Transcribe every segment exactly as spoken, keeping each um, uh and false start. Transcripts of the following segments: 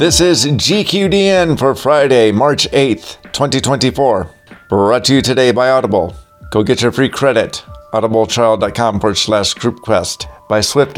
This is G Q D N for Friday, March eighth, twenty twenty-four. Brought to you today by Audible. Go get your free credit. audibletrial.com forward slash groupquest. By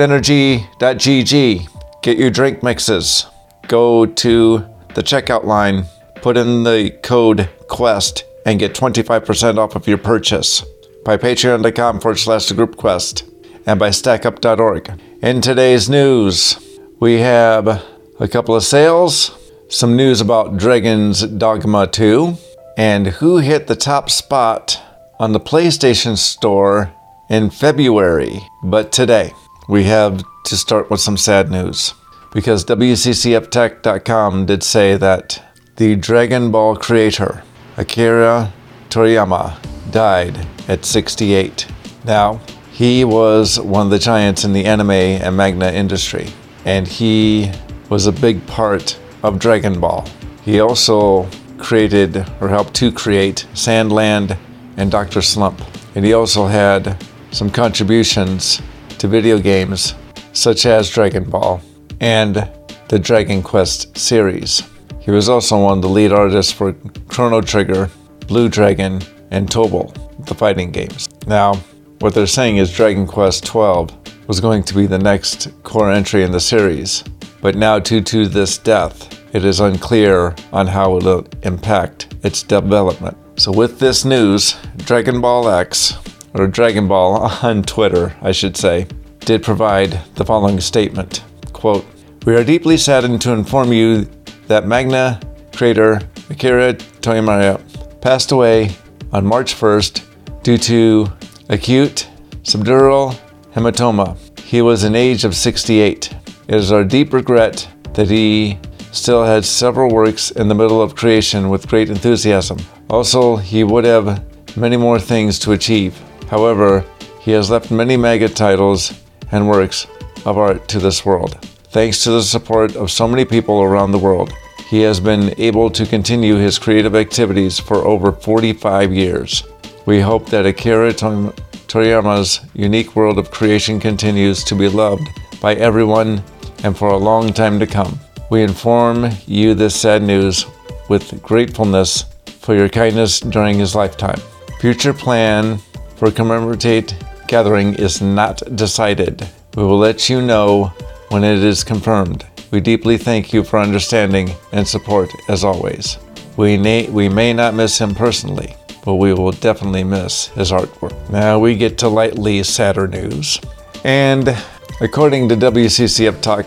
swiftenergy.gg. Get your drink mixes. Go to the checkout line, put in the code QUEST, and get twenty-five percent off of your purchase. By patreon.com forward slash groupquest. And by stackup dot org. In today's news, we have a couple of sales, some news about Dragon's Dogma two, and who hit the top spot on the PlayStation Store in February. But today, we have to start with some sad news, because W C C F tech dot com did say that the Dragon Ball creator, Akira Toriyama, died at sixty-eight. Now, he was one of the giants in the anime and manga industry, and he was a big part of Dragon Ball. He also created, or helped to create, Sandland and Doctor Slump. And he also had some contributions to video games, such as Dragon Ball and the Dragon Quest series. He was also one of the lead artists for Chrono Trigger, Blue Dragon, and Tobal, the fighting games. Now, what they're saying is Dragon Quest twelve was going to be the next core entry in the series. But now, due to this death, it is unclear on how it will impact its development. So with this news, Dragon Ball X, or Dragon Ball on Twitter, I should say, did provide the following statement. Quote, "We are deeply saddened to inform you that manga creator Akira Toriyama passed away on March first due to acute subdural hematoma. He was an age of sixty-eight. It is our deep regret that he still had several works in the middle of creation with great enthusiasm. Also, he would have many more things to achieve. However, he has left many mega titles and works of art to this world. Thanks to the support of so many people around the world, he has been able to continue his creative activities for over forty-five years. We hope that Akira Toriyama's unique world of creation continues to be loved by everyone and for a long time to come. We inform you this sad news with gratefulness for your kindness during his lifetime. Future plan for commemorative gathering is not decided. We will let you know when it is confirmed. We deeply thank you for understanding and support as always. We, may, we may not miss him personally, but we will definitely miss his artwork." Now we get to lightly sadder news. And according to W C C F tech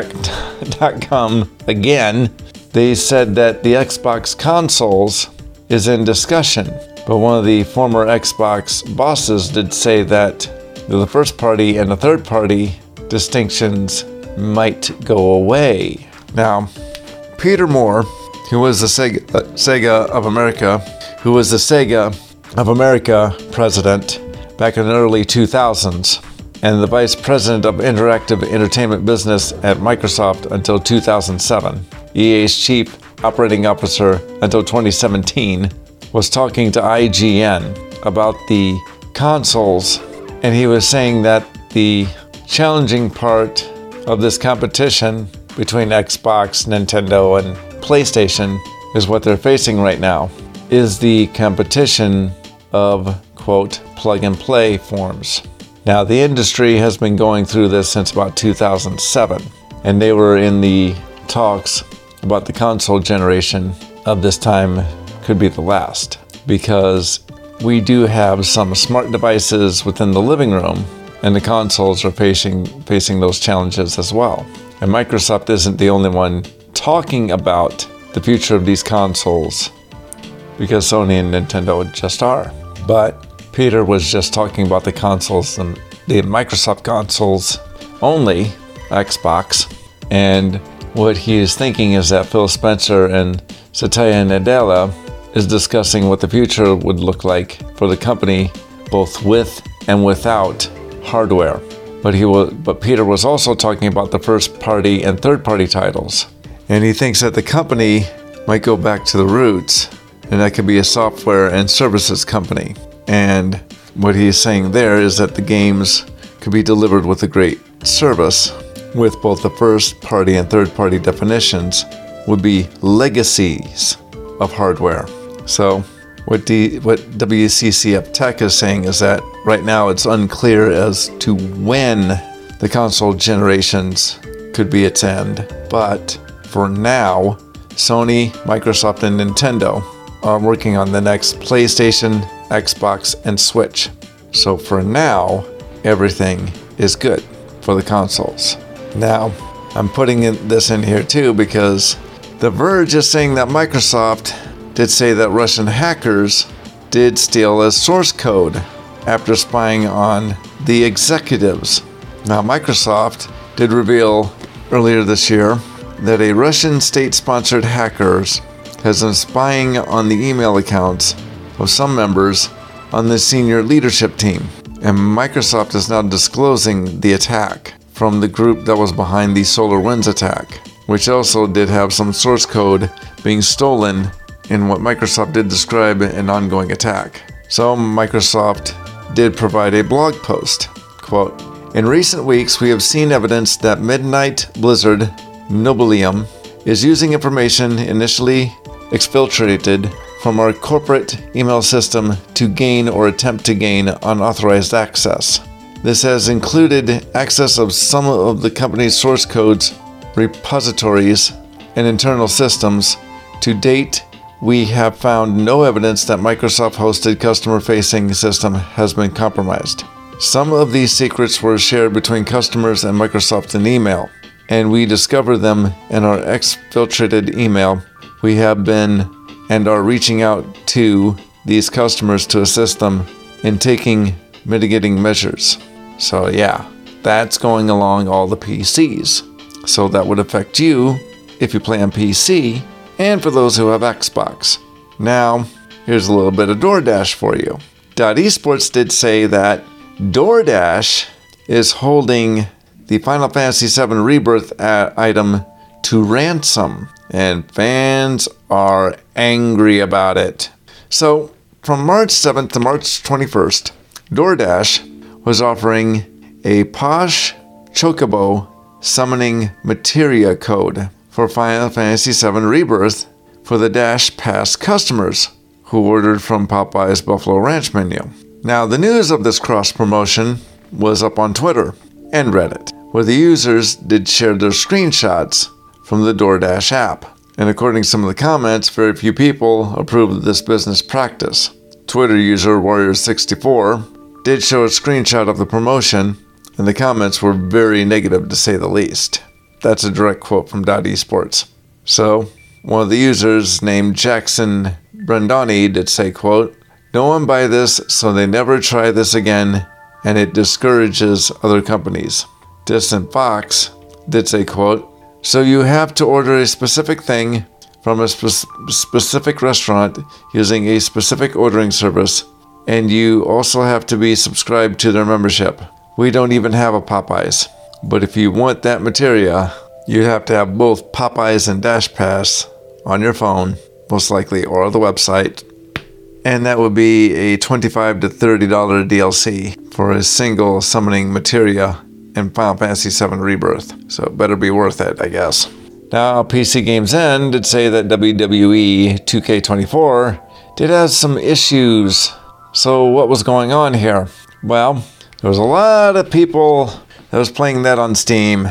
dot com again, they said that the Xbox consoles is in discussion. But one of the former Xbox bosses did say that the first party and the third party distinctions might go away. Now, Peter Moore, who was the Sega, uh, Sega of America, who was the Sega of America president back in the early two thousands, and the vice president of interactive entertainment business at Microsoft until two thousand seven, E A's chief operating officer until twenty seventeen, was talking to I G N about the consoles, and he was saying that the challenging part of this competition between Xbox, Nintendo, and PlayStation is what they're facing right now, is the competition of, quote, plug-and-play forms. Now, the industry has been going through this since about two thousand seven, and they were in the talks about the console generation of this time could be the last, because we do have some smart devices within the living room, and the consoles are facing facing those challenges as well. And Microsoft isn't the only one talking about the future of these consoles, because Sony and Nintendo just are. But Peter was just talking about the consoles and the Microsoft consoles only, Xbox, and what he is thinking is that Phil Spencer and Satya Nadella is discussing what the future would look like for the company, both with and without hardware. But he was, but Peter was also talking about the first party and third party titles. And he thinks that the company might go back to the roots, and that could be a software and services company. And what he's saying there is that the games could be delivered with a great service with both the first party and third party definitions would be legacies of hardware. So what, D, what W C C F Tech is saying is that right now it's unclear as to when the console generations could be its end. But for now, Sony, Microsoft, and Nintendo are working on the next PlayStation, Xbox, and Switch. So for now, everything is good for the consoles. Now, I'm putting in this in here too because The Verge is saying that Microsoft did say that Russian hackers did steal as source code after spying on the executives. Now, Microsoft did reveal earlier this year that a Russian state-sponsored hackers has been spying on the email accounts of some members on the senior leadership team, and Microsoft is now disclosing the attack from the group that was behind the SolarWinds attack, which also did have some source code being stolen in what Microsoft did describe an ongoing attack. So Microsoft did provide a blog post, quote, "In recent weeks, we have seen evidence that Midnight Blizzard Nobilium is using information initially exfiltrated from our corporate email system to gain or attempt to gain unauthorized access. This has included access of some of the company's source codes, repositories, and internal systems. To date, we have found no evidence that Microsoft-hosted customer-facing system has been compromised. Some of these secrets were shared between customers and Microsoft in email, and we discovered them in our exfiltrated email. We have been and are reaching out to these customers to assist them in taking mitigating measures." So yeah, that's going along all the P Cs. So that would affect you if you play on P C and for those who have Xbox. Now, here's a little bit of DoorDash for you. .esports did say that DoorDash is holding the Final Fantasy seven Rebirth item to ransom, and fans are angry about it. So, from March seventh to March twenty-first, DoorDash was offering a Posh Chocobo summoning materia code for Final Fantasy seven Rebirth for the Dash Pass customers who ordered from Popeye's Buffalo Ranch menu. Now, the news of this cross-promotion was up on Twitter and Reddit, where the users did share their screenshots from the DoorDash app. And according to some of the comments, very few people approved of this business practice. Twitter user Warrior sixty-four did show a screenshot of the promotion, and the comments were very negative to say the least. That's a direct quote from .esports. So, one of the users named Jackson Brandoni did say, quote, "No one buy this, so they never try this again, and it discourages other companies." Distant Fox did say, quote, "So you have to order a specific thing from a spe- specific restaurant using a specific ordering service, and you also have to be subscribed to their membership. We don't even have a Popeyes. But if you want that materia, you'd have to have both Popeyes and Dash Pass on your phone, most likely, or the website. And that would be a twenty-five to thirty dollars D L C for a single summoning materia in Final Fantasy seven Rebirth. So it better be worth it, I guess." Now, P C Games End did say that W W E two K twenty-four did have some issues. So what was going on here? Well, there was a lot of people that was playing that on Steam,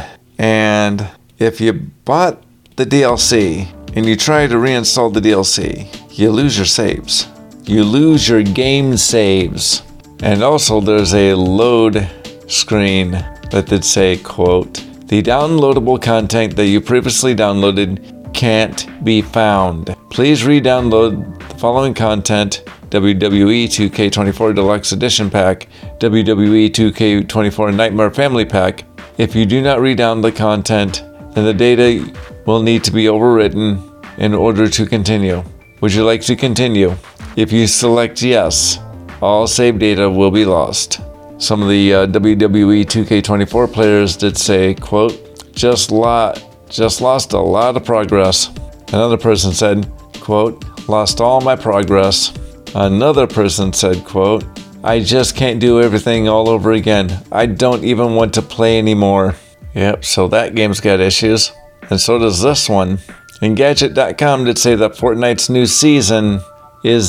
and if you bought the D L C and you try to reinstall the D L C, you lose your saves. You lose your game saves. And also there's a load screen that did say, quote, "The downloadable content that you previously downloaded can't be found. Please re-download the following content: W W E two K twenty-four Deluxe Edition Pack, W W E two K twenty-four Nightmare Family Pack. If you do not re-download the content, then the data will need to be overwritten in order to continue. Would you like to continue? If you select yes, all save data will be lost." Some of the uh, W W E two K twenty-four players did say, quote, just, lot, just lost a lot of progress. Another person said, quote, "Lost all my progress." Another person said, quote, "I just can't do everything all over again. I don't even want to play anymore." Yep, so that game's got issues. And so does this one. Engadget dot com did say that Fortnite's new season is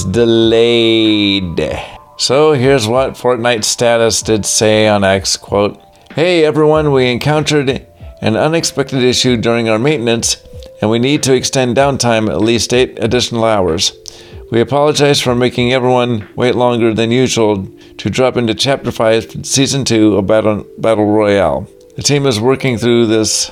delayed. So here's what Fortnite status did say on X, quote, "Hey everyone, we encountered an unexpected issue during our maintenance, and we need to extend downtime at least eight additional hours. We apologize for making everyone wait longer than usual to drop into Chapter five, Season two of Battle, Battle Royale. The team is working through this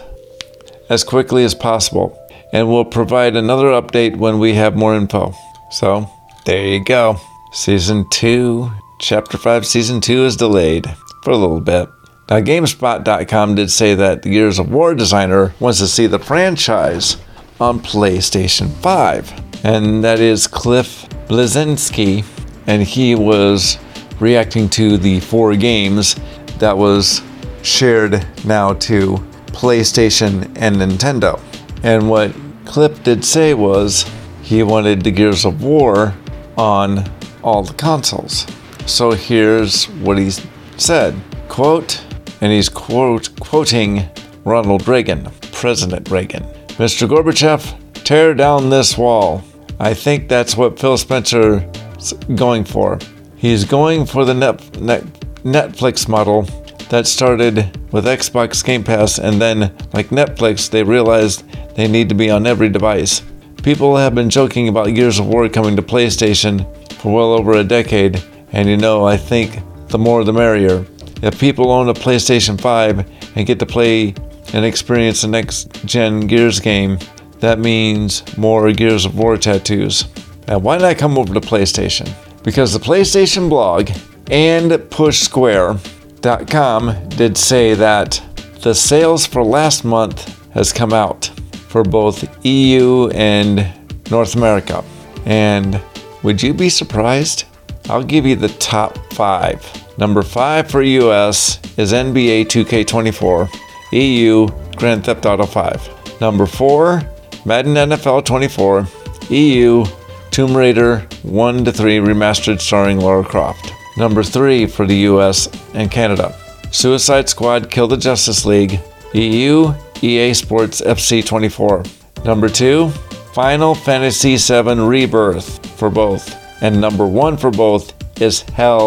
as quickly as possible, and will provide another update when we have more info." So, there you go. Season two, Chapter five, Season two is delayed for a little bit. Now, GameSpot dot com did say that the Gears of War designer wants to see the franchise on PlayStation five. And that is Cliff Bleszinski. And he was reacting to the four games that was shared now to PlayStation and Nintendo. And what Cliff did say was he wanted the Gears of War on all the consoles. So here's what he said, quote, and he's quote quoting Ronald Reagan, President Reagan. "Mister Gorbachev, tear down this wall. I think that's what Phil Spencer's going for. He's going for the net, net, Netflix model that started with Xbox Game Pass, and then, like Netflix, they realized they need to be on every device. People have been joking about Gears of War coming to PlayStation for well over a decade, and you know, I think the more the merrier. If people own a PlayStation five and get to play and experience the next-gen Gears game, that means more Gears of War tattoos. Now, why not come over to PlayStation? Because the PlayStation blog and Push Square dot com did say that the sales for last month has come out for both E U and North America. And would you be surprised? I'll give you the top five. Number five for U S is N B A two K twenty-four, E U Grand Theft Auto five. Number four, Madden N F L twenty-four, E U Tomb Raider one to three Remastered starring Lara Croft. Number three for the U S and Canada, Suicide Squad Kill the Justice League, E U E A Sports F C twenty-four. Number two, Final Fantasy seven Rebirth for both. And number one for both is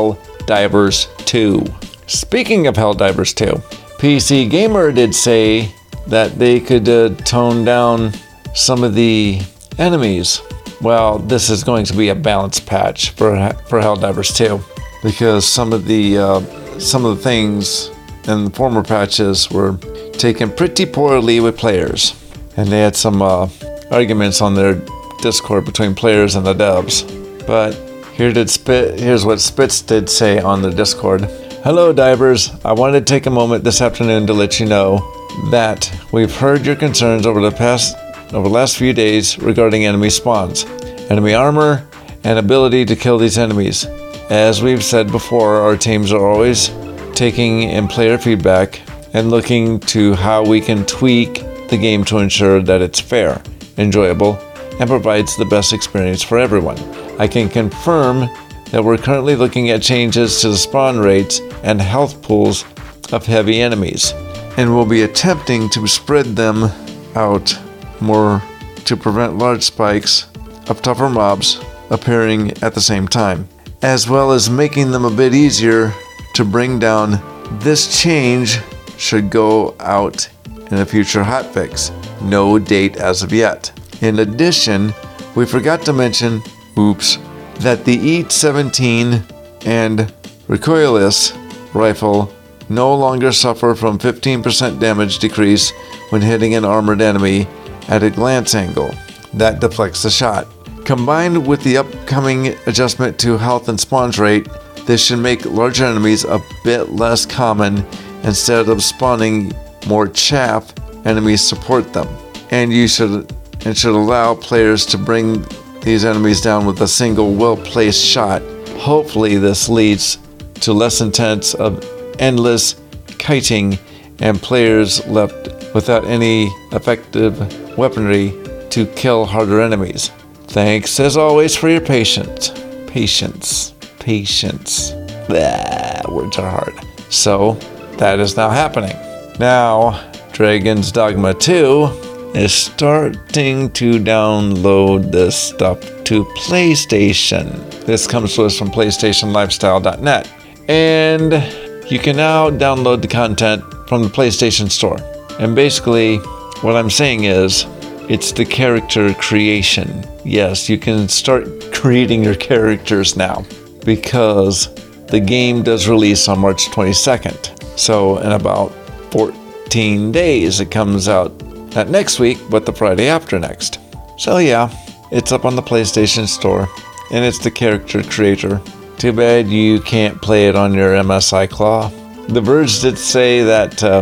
Helldivers two. Speaking of Helldivers two, P C Gamer did say that they could uh, tone down some of the enemies. Well, this is going to be a balance patch for for Helldivers two, because some of the uh, some of the things in the former patches were taken pretty poorly with players, and they had some uh, arguments on their Discord between players and the devs. But here did Spit, here's what Spitz did say on the Discord. "Hello divers, I wanted to take a moment this afternoon to let you know that we've heard your concerns over the past over the last few days regarding enemy spawns, enemy armor, and ability to kill these enemies. As we've said before, our teams are always taking in player feedback and looking to how we can tweak the game to ensure that it's fair, enjoyable, and provides the best experience for everyone. I can confirm that we're currently looking at changes to the spawn rates and health pools of heavy enemies, and we'll be attempting to spread them out more to prevent large spikes of tougher mobs appearing at the same time, as well as making them a bit easier to bring down. This change should go out in a future hotfix. No date as of yet. In addition, we forgot to mention, oops, that the E seventeen and recoilless rifle no longer suffer from fifteen percent damage decrease when hitting an armored enemy at a glance angle that deflects the shot. Combined with the upcoming adjustment to health and spawns rate, this should make larger enemies a bit less common. Instead of spawning more chaff, enemies support them, and you should and should allow players to bring these enemies down with a single well-placed shot. Hopefully this leads to less intense of endless kiting and players left without any effective weaponry to kill harder enemies. Thanks as always for your patience. Patience. Patience. Blah, words are hard. So, that is now happening. Now, Dragon's Dogma two is starting to download this stuff to PlayStation. This comes to us from PlayStation Lifestyle dot net. And you can now download the content from the PlayStation Store. And basically, what I'm saying is, it's the character creation. Yes, you can start creating your characters now because the game does release on March twenty-second. So in about fourteen days, it comes out not next week, but the Friday after next. So yeah, it's up on the PlayStation Store, and it's the character creator. Too bad you can't play it on your M S I Claw. The Verge did say that uh,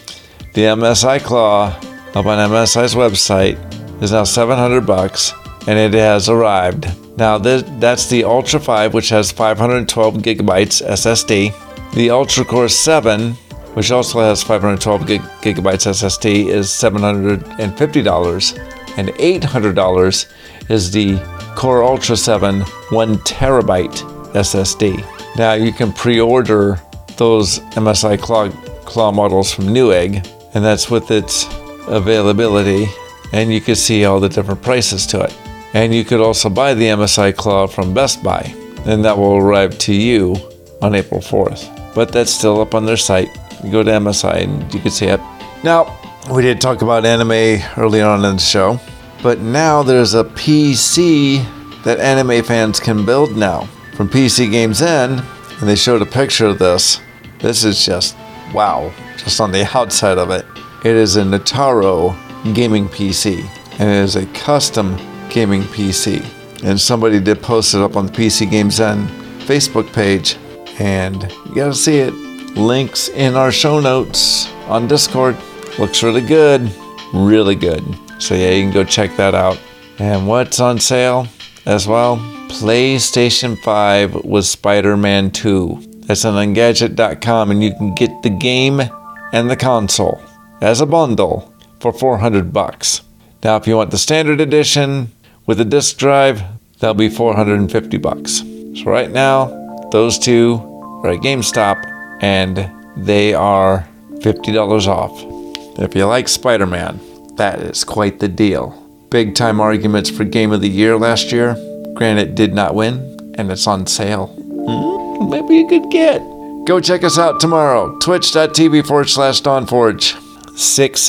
the M S I Claw up on M S I's website is now seven hundred bucks, and it has arrived. Now this, that's the Ultra five, which has five hundred twelve gigabytes S S D. The Ultra Core seven, which also has five hundred twelve gig, gigabytes S S D, is seven hundred fifty dollars, and eight hundred dollars is the Core Ultra seven one terabyte S S D. Now you can pre-order those M S I Claw, Claw models from Newegg, and that's with its availability, and you can see all the different prices to it. And you could also buy the M S I Claw from Best Buy, and that will arrive to you on April fourth. But that's still up on their site. You go to M S I and you can see it. Now, we did talk about anime earlier on in the show, but now there's a P C that anime fans can build now from P C Games In, and they showed a picture of this. This is just wow, just on the outside of it. It is a Nataro gaming P C, and it is a custom gaming P C. And somebody did post it up on the P C Games In Facebook page, and you gotta see it. Links in our show notes on Discord. Looks really good, really good. So yeah, you can go check that out. And what's on sale as well? PlayStation five with Spider-Man two. That's on Engadget dot com, and you can get the game and the console as a bundle for four hundred bucks. Now, if you want the standard edition with a disc drive, that'll be four hundred fifty bucks. So right now, those two are at GameStop, and they are fifty dollars off. If you like Spider-Man, that is quite the deal. Big time arguments for Game of the Year last year. Granted, it did not win, and it's on sale. Mm, maybe a good get. Go check us out tomorrow. Twitch.tv forward slash DawnForge. six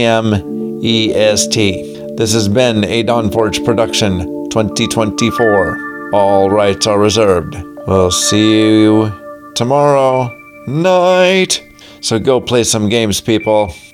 p.m. E S T. This has been a DawnForge production twenty twenty-four. All rights are reserved. We'll see you tomorrow night. So go play some games, people.